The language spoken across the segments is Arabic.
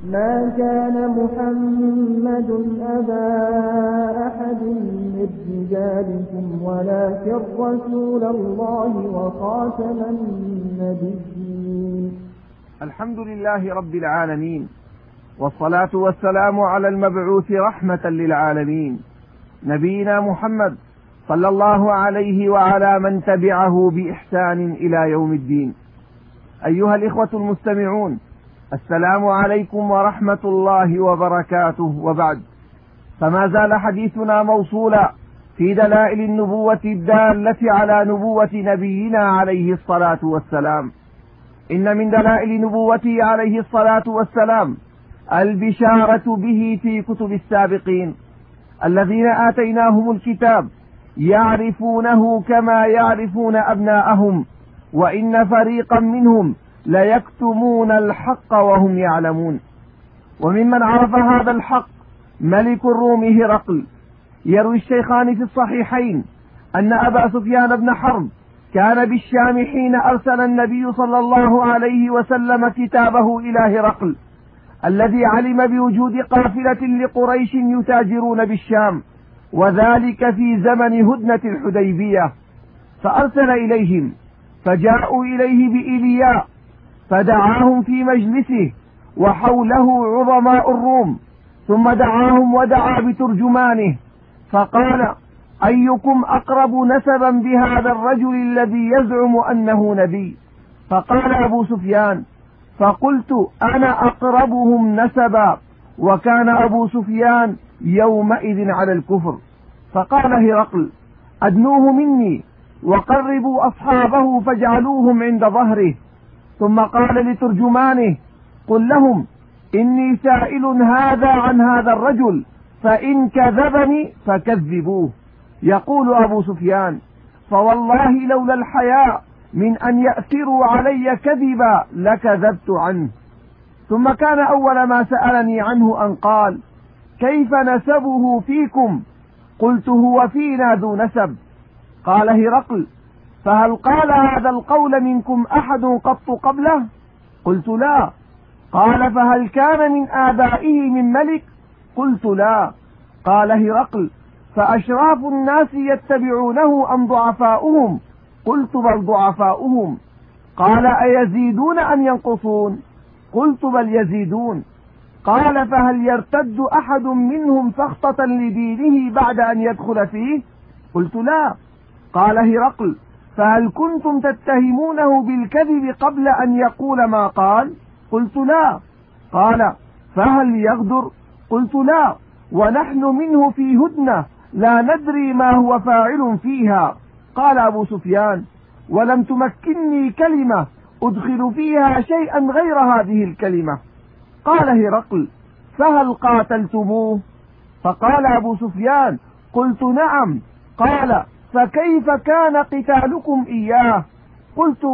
ما كان محمد أبا أحد من رجالكم ولكن رسول الله وخاتم النبيين. الحمد لله رب العالمين، والصلاة والسلام على المبعوث رحمة للعالمين نبينا محمد صلى الله عليه وعلى من تبعه بإحسان إلى يوم الدين. أيها الإخوة المستمعون، السلام عليكم ورحمة الله وبركاته. وبعد، فما زال حديثنا موصولا في دلائل النبوة الدالة على نبوة نبينا عليه الصلاة والسلام. إن من دلائل نبوته عليه الصلاة والسلام البشارة به في كتب السابقين الذين آتيناهم الكتاب يعرفونه كما يعرفون أبناءهم، وإن فريقا منهم ليكتمون الحق وهم يعلمون. وممن عرف هذا الحق ملك الروم هرقل. يروي الشيخان في الصحيحين أن أبا سفيان بن حرب كان بالشام حين أرسل النبي صلى الله عليه وسلم كتابه إلى هرقل الذي علم بوجود قافلة لقريش يتاجرون بالشام، وذلك في زمن هدنة الحديبية، فأرسل إليهم، فجاءوا إليه بإيلياء فدعاهم في مجلسه وحوله عظماء الروم، ثم دعاهم ودعا بترجمانه فقال: أيكم أقرب نسبا بهذا الرجل الذي يزعم أنه نبي؟ فقال أبو سفيان: فقلت أنا أقربهم نسبا، وكان أبو سفيان يومئذ على الكفر. فقال هرقل: أدنوه مني وقربوا أصحابه فاجعلوهم عند ظهره. ثم قال لترجمانه: قل لهم إني سائل هذا عن هذا الرجل، فإن كذبني فكذبوه. يقول أبو سفيان: فوالله لولا الحياء من أن يأثروا علي كذبا لكذبت عنه. ثم كان أول ما سألني عنه أن قال: كيف نسبه فيكم؟ قلت: هو فينا ذو نسب. قال هرقل: فهل قال هذا القول منكم أحد قط قبله؟ قلت: لا. قال: فهل كان من آبائه من ملك؟ قلت: لا. قال هرقل: فأشراف الناس يتبعونه أم ضعفاؤهم؟ قلت: بل ضعفاؤهم. قال: أيزيدون أم ينقصون؟ قلت: بل يزيدون. قال: فهل يرتد أحد منهم سخطة لدينه بعد أن يدخل فيه؟ قلت: لا. قال هرقل: فهل كنتم تتهمونه بالكذب قبل أن يقول ما قال؟ قلت: لا. قال: فهل يغدر؟ قلت: لا، ونحن منه في هدنة لا ندري ما هو فاعل فيها. قال أبو سفيان: ولم تمكنني كلمة أدخل فيها شيئا غير هذه الكلمة. قال هرقل: فهل قاتلتموه؟ فقال أبو سفيان: قلت: نعم. قال: فكيف كان قتالكم إياه؟ قلت: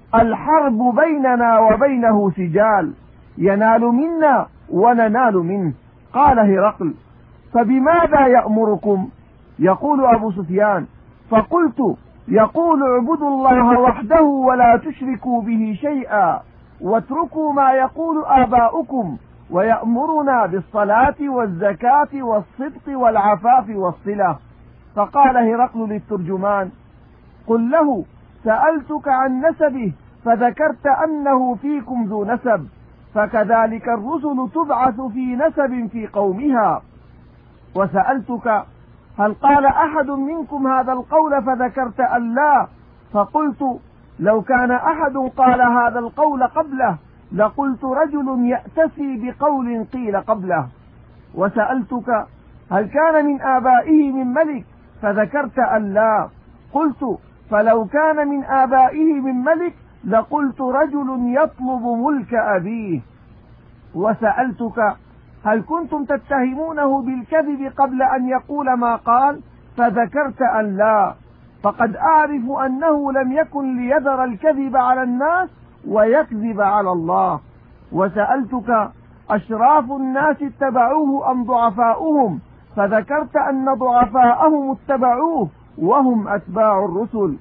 الحرب بيننا وبينه سجال، ينال منا وننال منه. قال هرقل: فبماذا يأمركم؟ يقول أبو سفيان: فقلت: يقول اعبدوا الله وحده ولا تشركوا به شيئا واتركوا ما يقول آباؤكم، ويأمرنا بالصلاة والزكاة والصدق والعفاف والصلة. فقال هرقل للترجمان: قل له سألتك عن نسبه فذكرت أنه فيكم ذو نسب، فكذلك الرسل تبعث في نسب في قومها. وسألتك: هل قال أحد منكم هذا القول فذكرت أن لا، فقلت: لو كان أحد قال هذا القول قبله لقلت رجل يأتسي بقول قيل قبله. وسألتك: هل كان من آبائه من ملك؟ فذكرت أن لا، قلت: فلو كان من آبائه من ملك لقلت رجل يطلب ملك أبيه. وسألتك: هل كنتم تتهمونه بالكذب قبل أن يقول ما قال؟ فذكرت أن لا، فقد أعرف أنه لم يكن ليذر الكذب على الناس ويكذب على الله. وسألتك: أشراف الناس اتبعوه أم ضعفاؤهم؟ فذكرت أن ضعفاءهم اتبعوه وهم أتباع الرسل.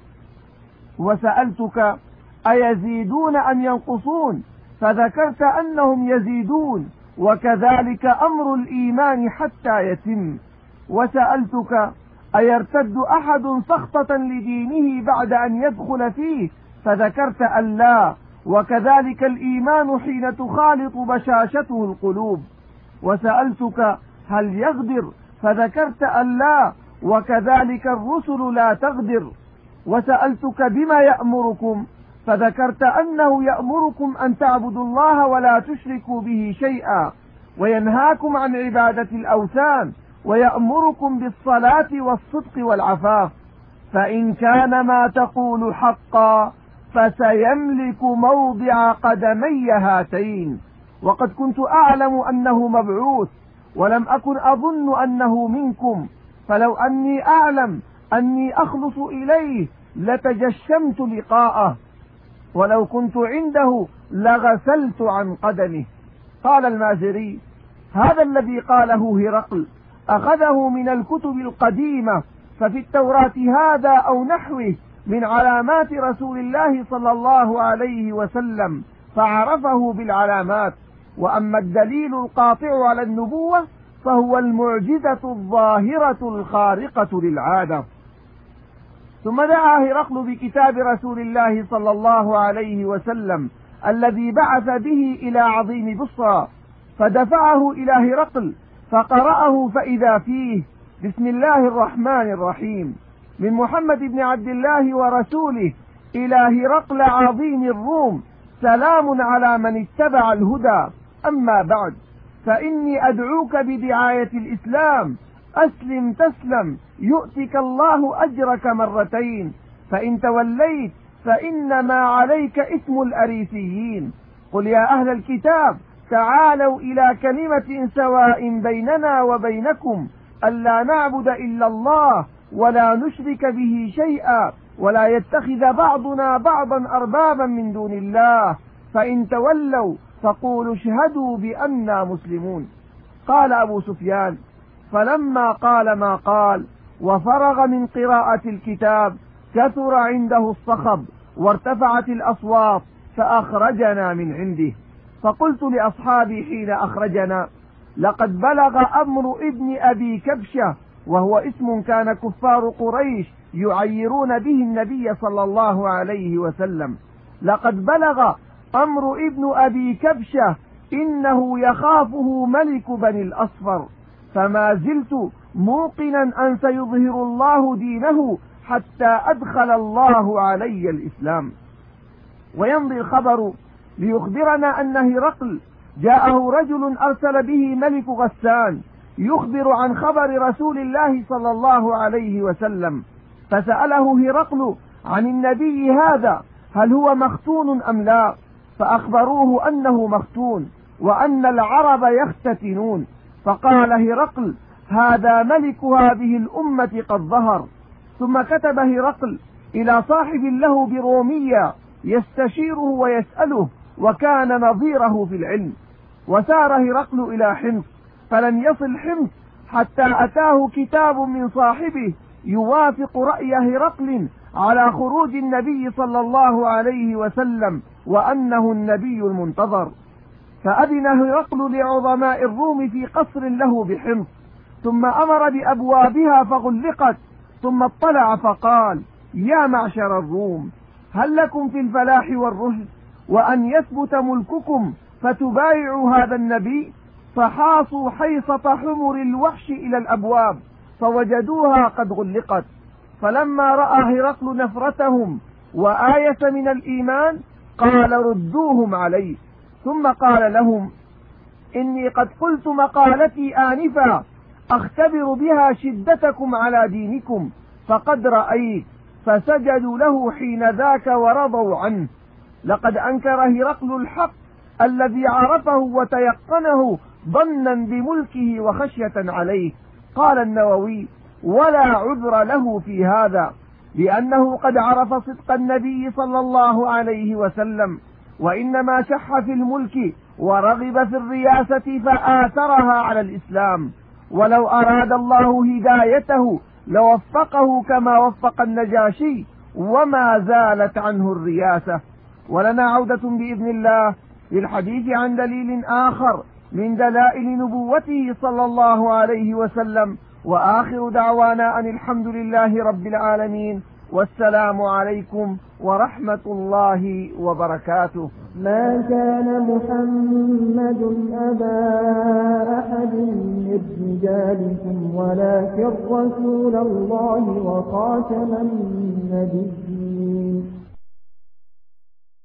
وسألتك: أيزيدون أم ينقصون؟ فذكرت أنهم يزيدون، وكذلك أمر الإيمان حتى يتم. وسألتك أيرتد أحد سخطة لدينه بعد أن يدخل فيه؟ فذكرت أن لا، وكذلك الإيمان حين تخالط بشاشته القلوب. وسألتك هل يغدر؟ فذكرت أن لا، وكذلك الرسل لا تغدر. وسألتك بما يأمركم؟ فذكرت أنه يأمركم أن تعبدوا الله ولا تشركوا به شيئا، وينهاكم عن عبادة الأوثان، ويأمركم بالصلاة والصدق والعفاف. فإن كان ما تقول حقا فسيملك موضع قدمي هاتين. وقد كنت أعلم أنه مبعوث، ولم أكن أظن أنه منكم، فلو أني أعلم أني أخلص إليه لتجشمت لقاءه، ولو كنت عنده لغسلت عن قدمه. قال المازري: هذا الذي قاله هرقل أخذه من الكتب القديمة، ففي التوراة هذا أو نحوه من علامات رسول الله صلى الله عليه وسلم، فعرفه بالعلامات. وأما الدليل القاطع على النبوة فهو المعجزة الظاهرة الخارقة للعادة. ثم دعا هرقل بكتاب رسول الله صلى الله عليه وسلم الذي بعث به إلى عظيم بصرى، فدفعه إلى هرقل فقرأه، فإذا فيه: بسم الله الرحمن الرحيم، من محمد بن عبد الله ورسوله إلى هرقل عظيم الروم، سلام على من اتبع الهدى، أما بعد، فإني أدعوك بدعاية الإسلام، أسلم تسلم يؤتك الله أجرك مرتين، فإن توليت فإنما عليك اسم الأريسيين. قل يا أهل الكتاب تعالوا إلى كلمة سواء بيننا وبينكم ألا نعبد إلا الله ولا نشرك به شيئا ولا يتخذ بعضنا بعضا أربابا من دون الله، فإن تولوا فقولوا اشهدوا بأننا مسلمون. قال أبو سفيان: فلما قال ما قال وفرغ من قراءة الكتاب كثر عنده الصخب وارتفعت الأصوات، فأخرجنا من عنده. فقلت لأصحابي حين أخرجنا: لقد بلغ أمر ابن أبي كبشة، وهو اسم كان كفار قريش يعيرون به النبي صلى الله عليه وسلم، لقد بلغ أمر ابن أبي كبشة إنه يخافه ملك بني الأصفر، فما زلت موقنا أن سيظهر الله دينه حتى أدخل الله علي الإسلام. ويمضي الخبر ليخبرنا أن هرقل جاءه رجل أرسل به ملك غسان يخبر عن خبر رسول الله صلى الله عليه وسلم، فسأله هرقل عن النبي هذا هل هو مختون أم لا، فأخبروه أنه مختون وأن العرب يختتنون، فقال هرقل: هذا ملك هذه الأمة قد ظهر. ثم كتب هرقل إلى صاحب له برومية يستشيره ويسأله، وكان نظيره في العلم. وسار هرقل إلى حمص، فلم يصل حمص حتى أتاه كتاب من صاحبه يوافق رأي هرقل على خروج النبي صلى الله عليه وسلم وأنه النبي المنتظر. فأذن هرقل لعظماء الروم في قصر له بحمص، ثم أمر بأبوابها فغلقت، ثم اطلع فقال: يا معشر الروم، هل لكم في الفلاح والرشد وأن يثبت ملككم فتبايعوا هذا النبي؟ فحاصوا حيصة حمر الوحش إلى الأبواب فوجدوها قد غلقت. فلما رأى هرقل نفرتهم وآية من الإيمان قال: ردوهم علي. ثم قال لهم: إني قد قلت مقالتي آنفا أختبر بها شدتكم على دينكم، فقد رأيت. فسجدوا له حين ذاك ورضوا عنه. لقد أنكر هرقل الحق الذي عرفه وتيقنه ظنا بملكه وخشية عليه. قال النووي: ولا عذر له في هذا، لأنه قد عرف صدق النبي صلى الله عليه وسلم، وإنما شح في الملك ورغب في الرياسة فآثرها على الإسلام، ولو أراد الله هدايته لوفقه كما وفق النجاشي، وما زالت عنه الرياسة. ولنا عودة بإذن الله للحديث عن دليل آخر من دلائل نبوته صلى الله عليه وسلم. وآخر دعوانا أن الحمد لله رب العالمين، والسلام عليكم ورحمة الله وبركاته. ما كان محمد أبا أحد من رجالكم ولكن رسول الله وخاتم النبيين.